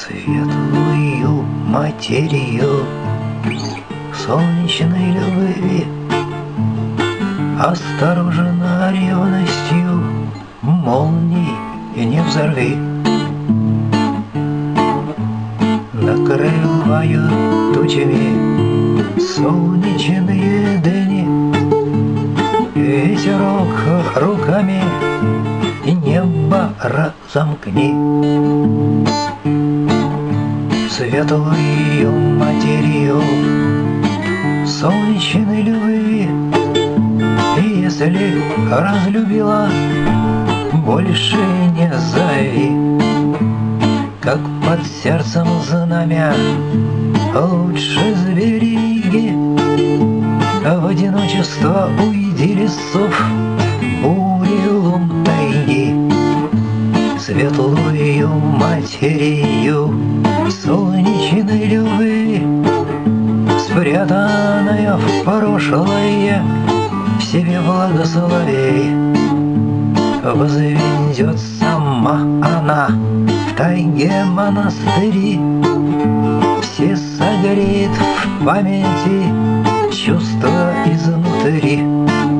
Светлую материю солнечной любви осторожно ревностью молний не взорви. Накрывают тучами солнечные дни, ветерок руками небо разомкни. Светлую матерью солнечной любви, и если разлюбила, больше не зови. Как под сердцем знамя лучше сбереги, в одиночество уйди лесов, бури лун тайги. Светлую матерью солнечной любви, спрятанная в прошлое, в себе благослови. Возведет сама она в тайге монастыри, все согреет в памяти чувства изнутри.